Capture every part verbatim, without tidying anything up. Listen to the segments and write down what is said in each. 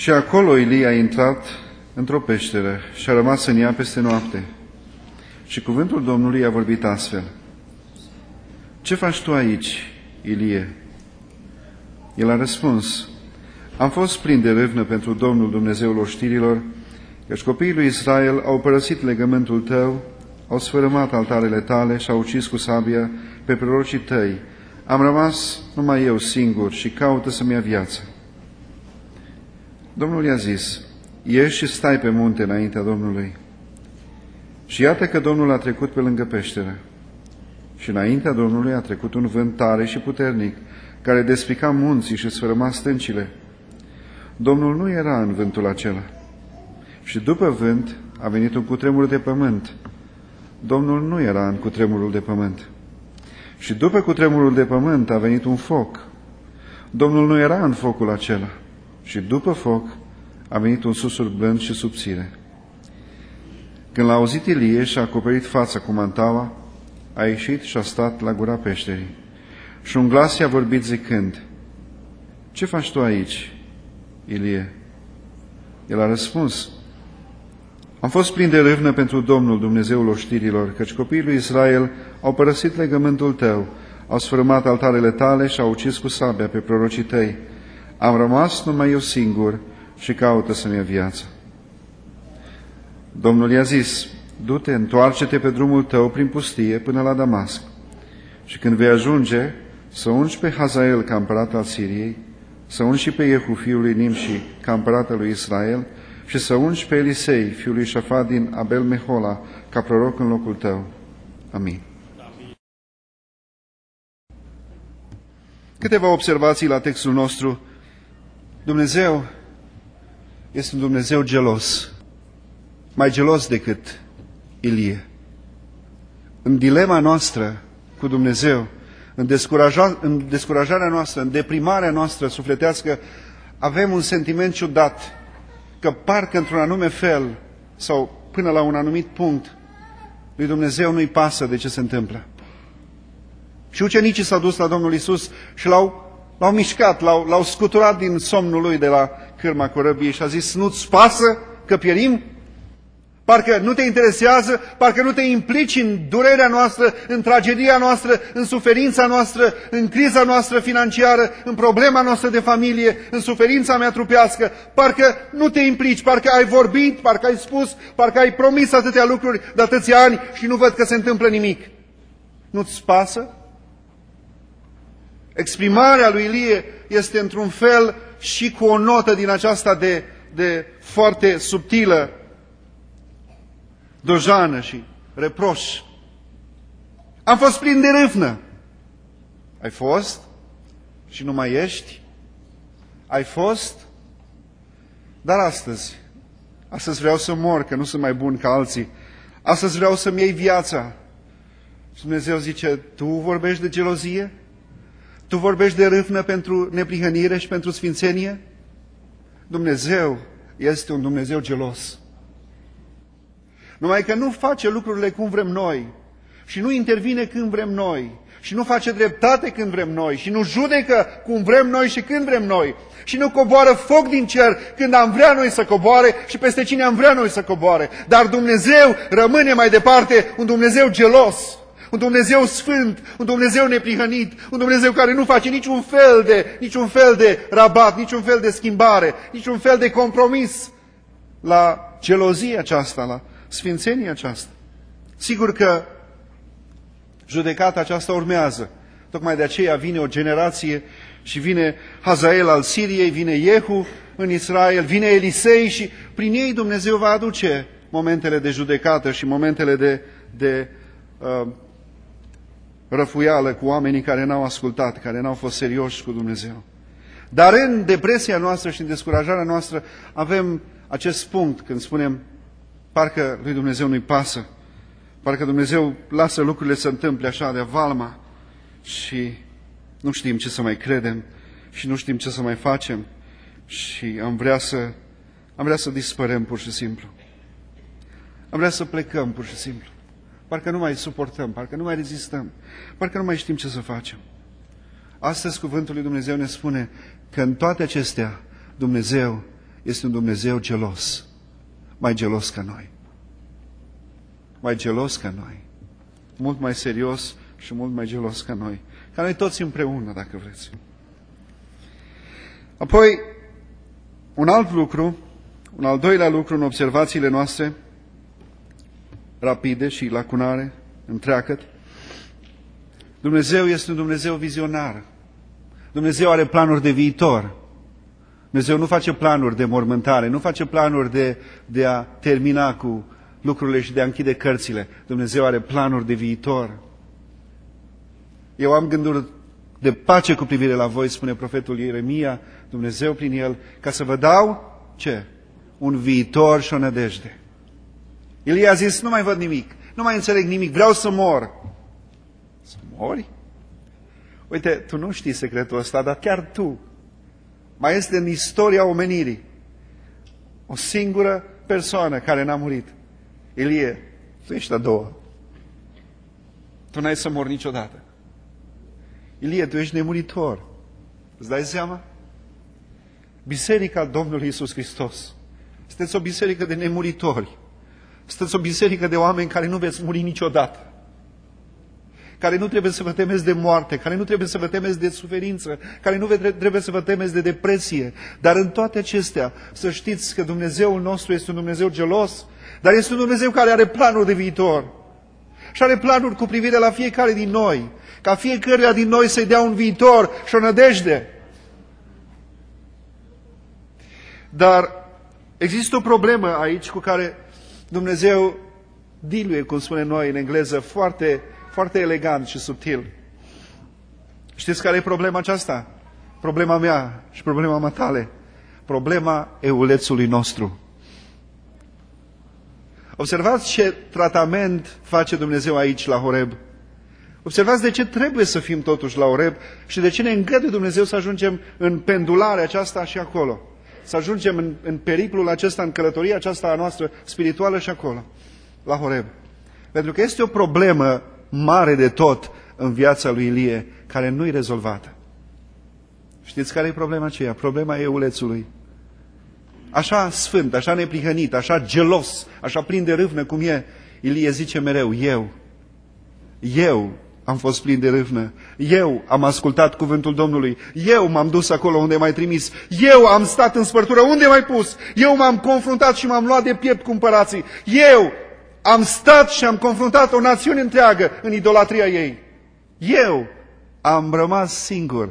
Și acolo Ilie a intrat într-o peșteră și a rămas în ea peste noapte. Și cuvântul Domnului a vorbit astfel: Ce faci tu aici, Ilie? El a răspuns: Am fost plin de râvnă pentru Domnul Dumnezeul oștirilor, căci copiii lui Israel au părăsit legământul tău, au sfărâmat altarele tale și au ucis cu sabia pe prorocii tăi. Am rămas numai eu singur și caută să-mi ia viața. Domnul i-a zis: Ieși și stai pe munte înaintea Domnului. Și iată că Domnul a trecut pe lângă peșteră. Și înaintea Domnului a trecut un vânt tare și puternic, care despica munții și sfărâma stâncile. Domnul nu era în vântul acela. Și după vânt a venit un cutremur de pământ. Domnul nu era în cutremurul de pământ. Și după cutremurul de pământ a venit un foc. Domnul nu era în focul acela. Și după foc a venit un susur blând și subțire. Când l-a auzit Ilie și a acoperit fața cu mantaua, a ieșit și a stat la gura peșterii. Și un glas i-a vorbit zicând: Ce faci tu aici, Ilie? El a răspuns: Am fost plin de râvnă pentru Domnul Dumnezeul oștirilor, căci copiii lui Israel au părăsit legământul tău, au sfărâmat altarele tale și au ucis cu sabia pe prorocii tăi. Am rămas numai eu singur și caută să-mi ia viața. Domnul i-a zis: Du-te, întoarce-te pe drumul tău prin pustie până la Damasc. Și când vei ajunge, să ungi pe Hazael ca împărat al Siriei, să ungi și pe Iehu fiul lui Nimși ca împărat al lui Israel și să ungi pe Elisei fiul lui Șafat din Abel Mehola ca proroc în locul tău. Amin. Câteva observații la textul nostru. Dumnezeu este un Dumnezeu gelos, mai gelos decât Ilie. În dilema noastră cu Dumnezeu, în, descuraja, în descurajarea noastră, în deprimarea noastră sufletească, avem un sentiment ciudat, că parcă într-un anume fel sau până la un anumit punct lui Dumnezeu nu-i pasă de ce se întâmplă. Și ucenicii s-au dus la Domnul Iisus și l-au, l-au mișcat, l-au, l-au scuturat din somnul lui de la cârma corăbiei și a zis: Nu-ți pasă că pierim? Parcă nu te interesează, parcă nu te implici în durerea noastră, în tragedia noastră, în suferința noastră, în criza noastră financiară, în problema noastră de familie, în suferința mea trupească. Parcă nu te implici, parcă ai vorbit, parcă ai spus, parcă ai promis atâtea lucruri de atâția ani și nu văd că se întâmplă nimic. Nu-ți pasă? Exprimarea lui Ilie este într-un fel și cu o notă din aceasta de, de foarte subtilă dojană și reproș. Am fost plin de râvnă. Ai fost și nu mai ești? Ai fost? Dar astăzi, astăzi vreau să mor, că nu sunt mai bun ca alții. Astăzi vreau să-mi iei viața. Și Dumnezeu zice: Tu vorbești de gelozie? Tu vorbești de râvnă pentru neprihănire și pentru sfințenie? Dumnezeu este un Dumnezeu gelos. Numai că nu face lucrurile cum vrem noi și nu intervine când vrem noi și nu face dreptate când vrem noi și nu judecă cum vrem noi și când vrem noi și nu coboară foc din cer când am vrea noi să coboare și peste cine am vrea noi să coboare. Dar Dumnezeu rămâne mai departe un Dumnezeu gelos, un Dumnezeu sfânt, un Dumnezeu neprihănit, un Dumnezeu care nu face niciun fel de, niciun fel de rabat, niciun fel de schimbare, niciun fel de compromis la gelozia aceasta, la sfințenia aceasta. Sigur că judecata aceasta urmează. Tocmai de aceea vine o generație și vine Hazael al Siriei, vine Iehu în Israel, vine Elisei și prin ei Dumnezeu va aduce momentele de judecată și momentele de, de uh, răfuială cu oamenii care n-au ascultat, care n-au fost serioși cu Dumnezeu. Dar în depresia noastră și în descurajarea noastră avem acest punct când spunem: parcă lui Dumnezeu nu-i pasă, parcă Dumnezeu lasă lucrurile să întâmple așa de valma și nu știm ce să mai credem și nu știm ce să mai facem și am vrea să, am vrea să dispărăm pur și simplu. Am vrea să plecăm pur și simplu. Parcă nu mai suportăm, parcă nu mai rezistăm, parcă nu mai știm ce să facem. Astăzi cuvântul lui Dumnezeu ne spune că în toate acestea Dumnezeu este un Dumnezeu gelos, mai gelos ca noi. Mai gelos ca noi. Mult mai serios și mult mai gelos ca noi. Ca noi toți împreună, dacă vreți. Apoi, un alt lucru, un al doilea lucru în observațiile noastre, rapide și lacunare, întreagăt. Dumnezeu este un Dumnezeu vizionar. Dumnezeu are planuri de viitor. Dumnezeu nu face planuri de mormântare, nu face planuri de, de a termina cu lucrurile și de a închide cărțile. Dumnezeu are planuri de viitor. Eu am gânduri de pace cu privire la voi, spune profetul Ieremia, Dumnezeu prin el, ca să vă dau, ce? Un viitor și o nădejde. Ilie a zis, nu mai văd nimic, nu mai înțeleg nimic, vreau să mor. Să mori? Uite, tu nu știi secretul ăsta, dar chiar tu. Mai este în istoria omenirii o singură persoană care n-a murit. Ilie, tu ești a doua. Tu n-ai să mori niciodată. Ilie, tu ești nemuritor. Îți dai seama? Biserica Domnului Iisus Hristos. Sunteți o biserică de nemuritori. Sunteți o biserică de oameni care nu veți muri niciodată. Care nu trebuie să vă temeți de moarte, care nu trebuie să vă temeți de suferință, care nu trebuie să vă temeți de depresie. Dar în toate acestea, să știți că Dumnezeul nostru este un Dumnezeu gelos, dar este un Dumnezeu care are planuri de viitor. Și are planuri cu privire la fiecare din noi, ca fiecăruia din noi să-i dea un viitor și o nădejde. Dar există o problemă aici cu care Dumnezeu diluie, cum spunem noi în engleză, foarte, foarte elegant și subtil. Știți care e problema aceasta? Problema mea și problema matale. Problema eulețului nostru. Observați ce tratament face Dumnezeu aici la Horeb. Observați de ce trebuie să fim totuși la Horeb și de ce ne îngăduie Dumnezeu să ajungem în pendularea aceasta și acolo. Să ajungem în, în periplul acesta, în călătoria aceasta a noastră spirituală și acolo, la Horeb. Pentru că este o problemă mare de tot în viața lui Ilie, care nu-i rezolvată. Știți care e problema aceea? Problema eulețului. Așa sfânt, așa neprihănit, așa gelos, așa plin de râvnă cum e, Ilie zice mereu, eu, eu am fost plin de râvnă, eu am ascultat cuvântul Domnului, eu m-am dus acolo unde m-ai trimis, eu am stat în spărtură unde m-ai pus, eu m-am confruntat și m-am luat de piept cu împărații, eu am stat și am confruntat o națiune întreagă în idolatria ei, eu am rămas singur.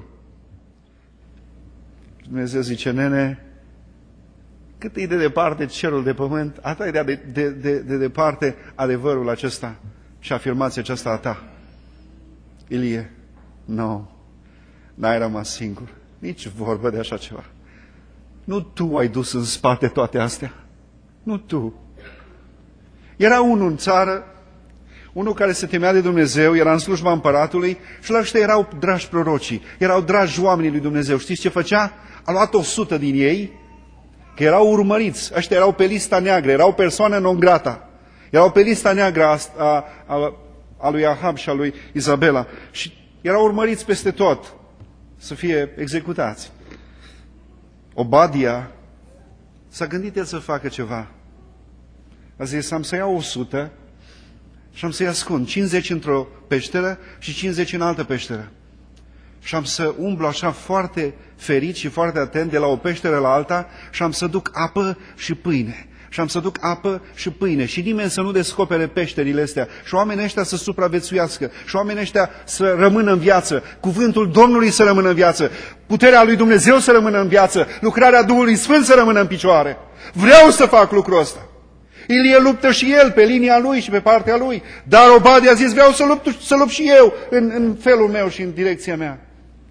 Și Dumnezeu zice, nene, cât e de departe cerul de pământ, atât e de, de, de, de departe adevărul acesta și afirmația aceasta a ta. Ilie, nu, no, n-ai rămas singur, nici vorbă de așa ceva. Nu tu ai dus în spate toate astea, nu tu. Era unul în țară, unul care se temea de Dumnezeu, era în slujba împăratului și la ăștia erau dragi prorocii, erau dragi oamenii lui Dumnezeu. Știți ce făcea? A luat o sută din ei, că erau urmăriți, ăștia erau pe lista neagră, erau persoane non grata, erau pe lista neagră a, a, a, a lui Ahab și a lui Izabela și erau urmăriți peste tot să fie executați. Obadia s-a gândit el să facă ceva. A zis, am să iau o sută și am să-i ascund cincizeci într-o peșteră și cincizeci în altă peșteră. Și am să umblu așa foarte ferit și foarte atent de la o peșteră la alta și am să duc apă și pâine. Și am să duc apă și pâine și nimeni să nu descopere peșterile astea și oamenii ăștia să supraviețuiască și oamenii ăștia să rămână în viață, cuvântul Domnului să rămână în viață, puterea lui Dumnezeu să rămână în viață, lucrarea Duhului Sfânt să rămână în picioare. Vreau să fac lucrul ăsta. Ilie luptă și el pe linia lui și pe partea lui, dar Obadia a zis, vreau să lupt, să lupt și eu în, în felul meu și în direcția mea.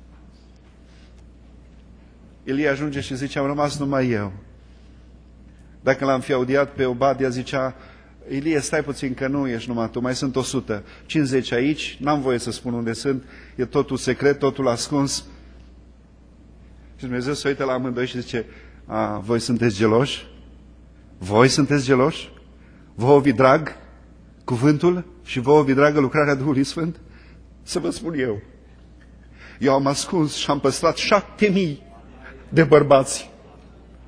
Ilie ajunge și zice, am rămas numai eu. Dacă l-am fi audiat pe Obadia, zicea, Ilie, stai puțin că nu ești numai tu, mai sunt o sută, cincizeci aici, n-am voie să spun unde sunt, e totul secret, totul ascuns. Și Dumnezeu se uită la amândoi și zice, a, voi sunteți geloși? Voi sunteți geloși? Vouă vi drag cuvântul și vouă vi dragă lucrarea Duhului Sfânt? Să vă spun eu. Eu am ascuns și am păstrat șapte mii de bărbați.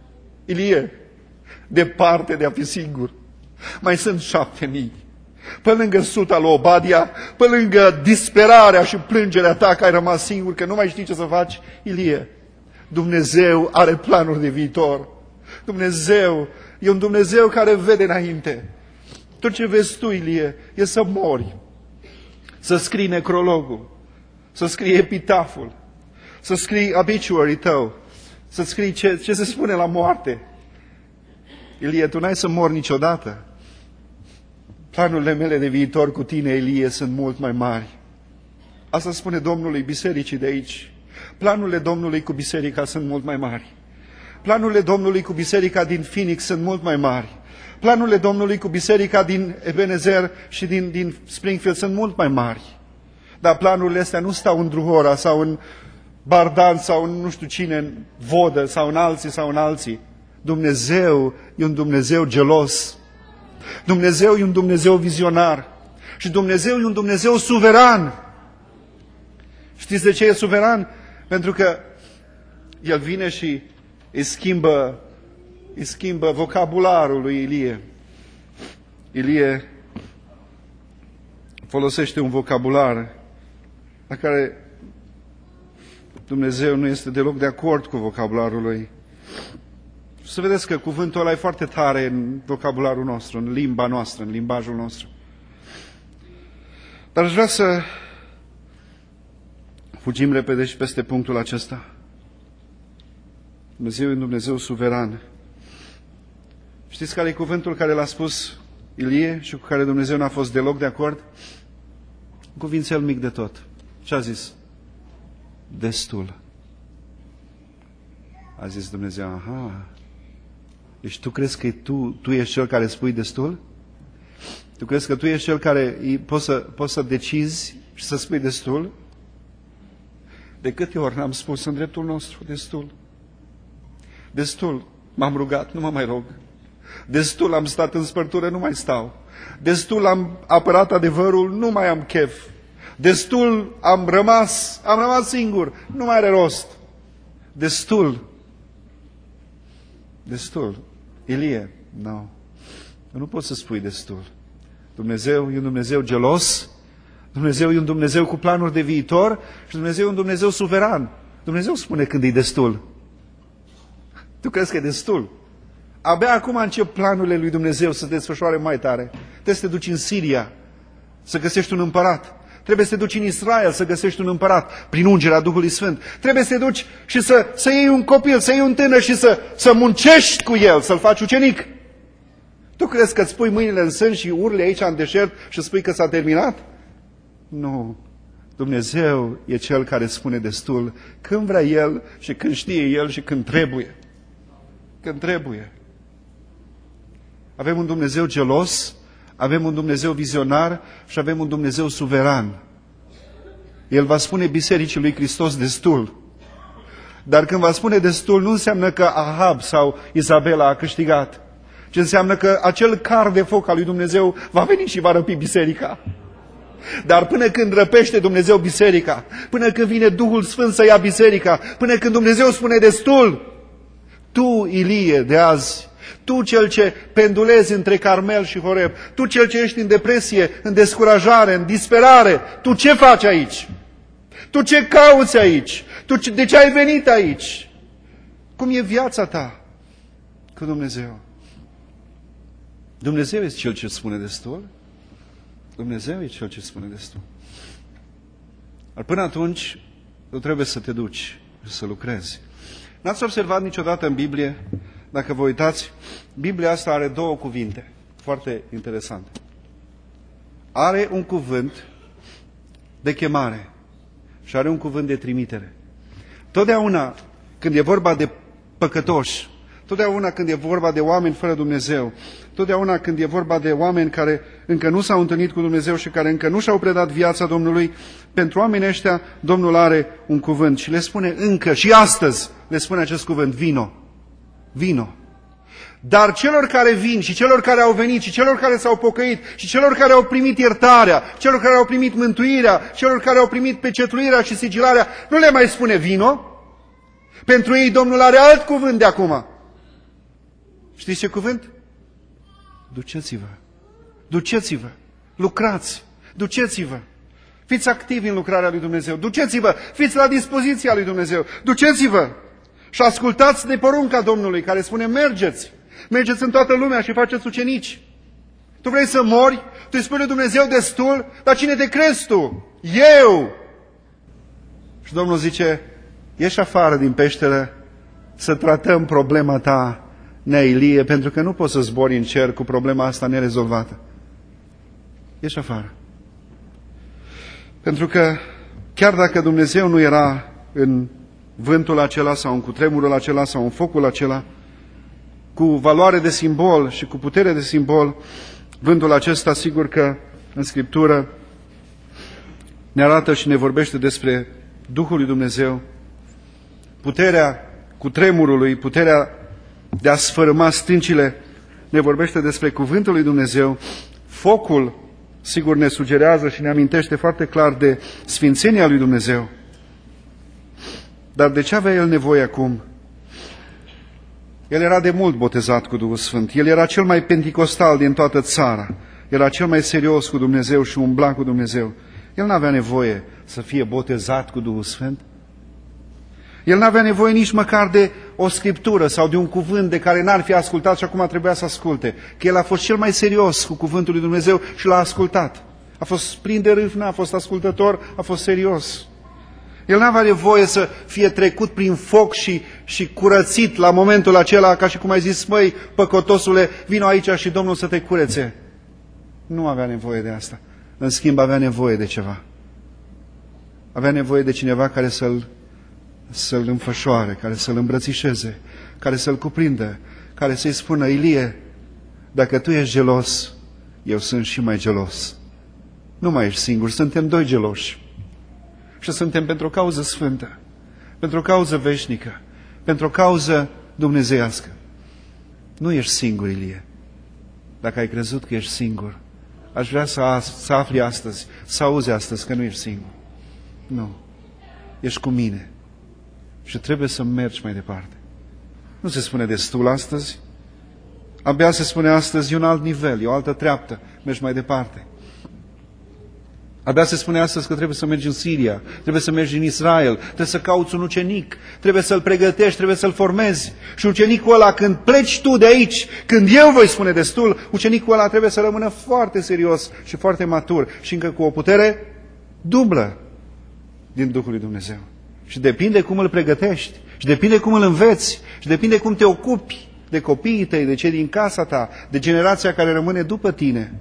Ilie, departe de a fi singur, mai sunt șapte mii. Pe lângă suta lui Obadia, pe lângă disperarea și plângerea ta că ai rămas singur, că nu mai știi ce să faci, Ilie, Dumnezeu are planuri de viitor. Dumnezeu e un Dumnezeu care vede înainte. Tot ce vezi tu, Ilie, e să mori, să scrii necrologul, să scrii epitaful, să scrii obituary tău, să scrii ce, ce se spune la moarte. Ilie, tu n-ai să mori niciodată. Planurile mele de viitor cu tine, Ilie, sunt mult mai mari. Asta spune Domnului bisericii de aici. Planurile Domnului cu biserica sunt mult mai mari. Planurile Domnului cu biserica din Phoenix sunt mult mai mari. Planurile Domnului cu biserica din Ebenezer și din, din Springfield sunt mult mai mari. Dar planurile astea nu stau în Druhora sau în Bardan sau în nu știu cine, în Vodă sau în alții sau în alții. Dumnezeu e un Dumnezeu gelos. Dumnezeu e un Dumnezeu vizionar. Și Dumnezeu e un Dumnezeu suveran. Știți de ce e suveran? Pentru că El vine și îi schimbă, îi schimbă vocabularul lui Ilie. Ilie folosește un vocabular la care Dumnezeu nu este deloc de acord cu vocabularul lui. Să vedeți că cuvântul ăla e foarte tare în vocabularul nostru, în limba noastră, în limbajul nostru. Dar aș vrea să fugim repede și peste punctul acesta. Dumnezeu e un Dumnezeu suveran. Știți care e cuvântul care l-a spus Ilie și cu care Dumnezeu n-a fost deloc de acord? Un cuvințel mic de tot. Ce a zis? Destul. A zis Dumnezeu, aha, deci tu crezi că tu, tu ești cel care spui destul? Tu crezi că tu ești cel care poți să, poți să decizi și să spui destul? De câte ori n-am spus în dreptul nostru destul? Destul m-am rugat, nu mă mai rog. Destul am stat în spărtură, nu mai stau. Destul am apărat adevărul, nu mai am chef. Destul am rămas, am rămas singur, nu mai are rost. Destul. Destul. Ilie, nu. No. Nu poți să spui destul. Dumnezeu e un Dumnezeu gelos, Dumnezeu e un Dumnezeu cu planuri de viitor și Dumnezeu e un Dumnezeu suveran. Dumnezeu spune când e destul. Tu crezi că e destul? Abia acum încep planurile lui Dumnezeu să se desfășoare mai tare. Trebuie să te duci în Siria să găsești un împărat. Trebuie să te duci în Israel să găsești un împărat prin ungerea Duhului Sfânt. Trebuie să te duci și să, să iei un copil, să iei un tânăr și să, să muncești cu el, să-l faci ucenic. Tu crezi că îți pui mâinile în sân și urli aici în deșert și spui că s-a terminat? Nu. Dumnezeu e Cel care spune destul când vrea El și când știe El și când trebuie. Când trebuie. Avem un Dumnezeu gelos, avem un Dumnezeu vizionar și avem un Dumnezeu suveran. El va spune bisericii lui Hristos destul. Dar când va spune destul, nu înseamnă că Ahab sau Izabela a câștigat, ci înseamnă că acel car de foc al lui Dumnezeu va veni și va răpi biserica. Dar până când răpește Dumnezeu biserica, până când vine Duhul Sfânt să ia biserica, până când Dumnezeu spune destul, tu, Ilie, de azi, tu cel ce pendulezi între Carmel și Horeb, tu cel ce ești în depresie, în descurajare, în disperare, tu ce faci aici? Tu ce cauți aici? Tu ce, de ce ai venit aici? Cum e viața ta cu Dumnezeu? Dumnezeu este Cel ce spune destul. Dumnezeu e Cel ce spune destul. Dar până atunci, tu trebuie să te duci și să lucrezi. N-ați observat niciodată în Biblie, dacă vă uitați, Biblia asta are două cuvinte foarte interesante. Are un cuvânt de chemare și are un cuvânt de trimitere. Totdeauna când e vorba de păcătoși, totdeauna când e vorba de oameni fără Dumnezeu, totdeauna când e vorba de oameni care încă nu s-au întâlnit cu Dumnezeu și care încă nu și-au predat viața Domnului, pentru oamenii ăștia Domnul are un cuvânt și le spune încă și astăzi le spune acest cuvânt, vino, vino. Dar celor care vin și celor care au venit și celor care s-au pocăit și celor care au primit iertarea, celor care au primit mântuirea, celor care au primit pecetluirea și sigilarea, nu le mai spune vino. Pentru ei Domnul are alt cuvânt de acum. Știți ce cuvânt? Duceți-vă. Duceți-vă. Lucrați. Duceți-vă. Fiți activi în lucrarea lui Dumnezeu. Duceți-vă. Fiți la dispoziția lui Dumnezeu. Duceți-vă. Și ascultați de porunca Domnului care spune mergeți. Mergeți în toată lumea și faceți ucenici. Tu vrei să mori? Tu îi spui lui Dumnezeu destul? Dar cine te crezi tu? Eu! Și Domnul zice, ieși afară din peșteră să tratăm problema ta, Nea Ilie, pentru că nu poți să zbori în cer cu problema asta nerezolvată. Ieși afară. Pentru că chiar dacă Dumnezeu nu era în vântul acela sau în cutremurul acela sau în focul acela, cu valoare de simbol și cu putere de simbol, vântul acesta, sigur că în Scriptură ne arată și ne vorbește despre Duhul lui Dumnezeu, puterea cutremurului, puterea de a sfărâma stâncile, ne vorbește despre cuvântul lui Dumnezeu. Focul, sigur, ne sugerează și ne amintește foarte clar de sfințenia lui Dumnezeu. Dar de ce avea el nevoie acum? El era de mult botezat cu Duhul Sfânt. El era cel mai penticostal din toată țara. Era cel mai serios cu Dumnezeu și umbla cu Dumnezeu. El n-avea nevoie să fie botezat cu Duhul Sfânt. El n-avea nevoie nici măcar de o scriptură sau de un cuvânt de care n-ar fi ascultat și acum trebuia să asculte. Că el a fost cel mai serios cu cuvântul lui Dumnezeu și l-a ascultat. A fost plin de râvnă, a fost ascultător, a fost serios. El n-avea nevoie să fie trecut prin foc și, și curățit la momentul acela, ca și cum ai zis, măi, păcătosule, vino aici și Domnul să te curețe. Nu avea nevoie de asta. În schimb, avea nevoie de ceva. Avea nevoie de cineva care să-l să-l înfășoare, care să-l îmbrățișeze, care să-l cuprindă, care să-i spună, Ilie, dacă tu ești gelos, eu sunt și mai gelos. Nu mai ești singur, suntem doi geloși. Și suntem pentru o cauză sfântă, pentru o cauză veșnică, pentru o cauză dumnezeiască. Nu ești singur, Ilie. Dacă ai crezut că ești singur, aș vrea să, să afli astăzi, să auzi astăzi că nu ești singur. Nu. Ești cu mine. Și trebuie să mergi mai departe. Nu se spune destul astăzi. Abia se spune astăzi, e un alt nivel, e o altă treaptă. Mergi mai departe. Abia se spune astăzi că trebuie să mergi în Siria, trebuie să mergi în Israel, trebuie să cauți un ucenic, trebuie să-l pregătești, trebuie să-l formezi. Și ucenicul ăla, când pleci tu de aici, când eu voi spune destul, ucenicul ăla trebuie să rămână foarte serios și foarte matur și încă cu o putere dublă din Duhul lui Dumnezeu. Și depinde cum îl pregătești, și depinde cum îl înveți, și depinde cum te ocupi de copiii tăi, de cei din casa ta, de generația care rămâne după tine.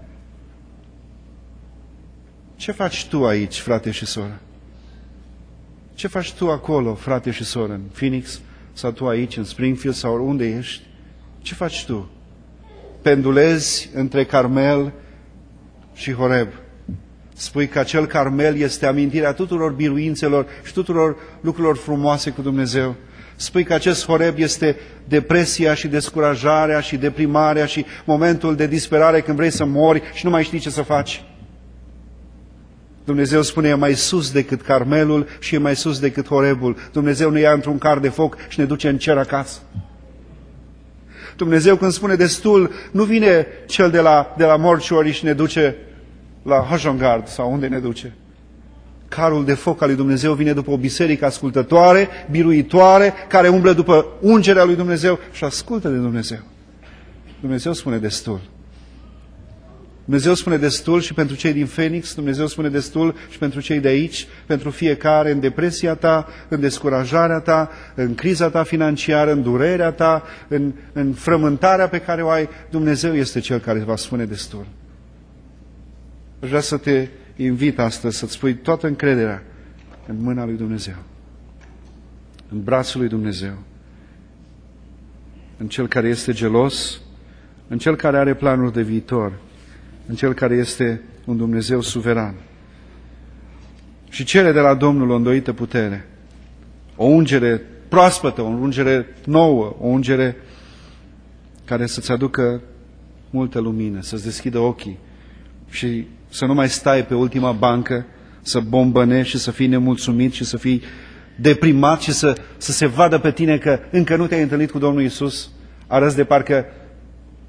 Ce faci tu aici, frate și soră? Ce faci tu acolo, frate și soră, în Phoenix, sau tu aici, în Springfield, sau unde ești? Ce faci tu? Pendulezi între Carmel și Horeb. Spui că acel Carmel este amintirea tuturor biruințelor și tuturor lucrurilor frumoase cu Dumnezeu. Spui că acest Horeb este depresia și descurajarea și deprimarea și momentul de disperare când vrei să mori și nu mai știi ce să faci. Dumnezeu spune, e mai sus decât Carmelul și e mai sus decât Horebul. Dumnezeu ne ia într-un car de foc și ne duce în cer acasă. Dumnezeu când spune destul, nu vine cel de la, de la mortuary și ne duce la Hoshongard sau unde ne duce. Carul de foc al lui Dumnezeu vine după o biserică ascultătoare, biruitoare, care umblă după ungerea lui Dumnezeu și ascultă de Dumnezeu. Dumnezeu spune destul. Dumnezeu spune destul și pentru cei din Phoenix, Dumnezeu spune destul și pentru cei de aici, pentru fiecare, în depresia ta, în descurajarea ta, în criza ta financiară, în durerea ta, în, în frământarea pe care o ai. Dumnezeu este Cel care va spune destul. Aș vrea să te invit astăzi să-ți pui toată încrederea în mâna lui Dumnezeu, în brațul lui Dumnezeu, în Cel care este gelos, în Cel care are planuri de viitor, în Cel care este un Dumnezeu suveran. Și cere de la Domnul o îndoită putere, o ungere proaspătă, o ungere nouă, o ungere care să-ți aducă multă lumină, să-ți deschidă ochii și să nu mai stai pe ultima bancă, să bombănești și să fii nemulțumit și să fii deprimat și să, să se vadă pe tine că încă nu te-ai întâlnit cu Domnul Iisus. Arăți de parcă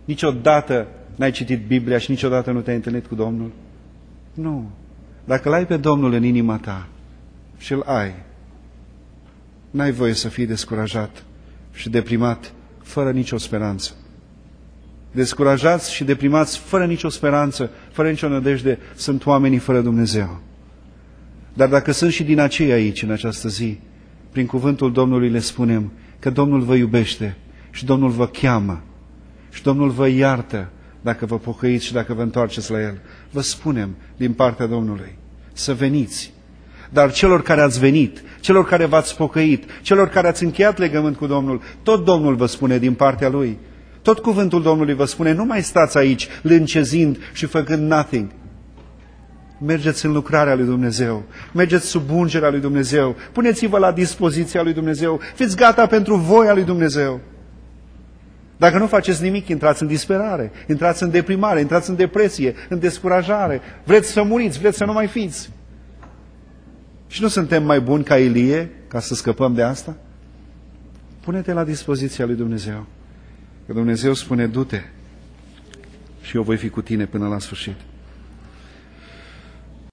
Niciodată n-ai citit Biblia și niciodată nu te-ai întâlnit cu Domnul? Nu. Dacă l-ai pe Domnul în inima ta și îl ai, n-ai voie să fii descurajat și deprimat fără nicio speranță. Descurajați și deprimați fără nicio speranță, fără nicio nădejde, sunt oamenii fără Dumnezeu. Dar dacă sunt și din acei aici în această zi, prin cuvântul Domnului le spunem că Domnul vă iubește și Domnul vă cheamă și Domnul vă iartă dacă vă pocăiți și dacă vă întoarceți la El. Vă spunem din partea Domnului să veniți. Dar celor care ați venit, celor care v-ați pocăit, celor care ați încheiat legământ cu Domnul, tot Domnul vă spune din partea Lui. Tot cuvântul Domnului vă spune, nu mai stați aici lâncezind și făcând nothing. Mergeți în lucrarea lui Dumnezeu, mergeți sub ungerea lui Dumnezeu, puneți-vă la dispoziția lui Dumnezeu, fiți gata pentru voia lui Dumnezeu. Dacă nu faceți nimic, intrați în disperare, intrați în deprimare, intrați în depresie, în descurajare, vreți să muriți, vreți să nu mai fiți. Și nu suntem mai buni ca Ilie, ca să scăpăm de asta? Pune-te la dispoziția lui Dumnezeu. Că Dumnezeu spune, du-te și eu voi fi cu tine până la sfârșit.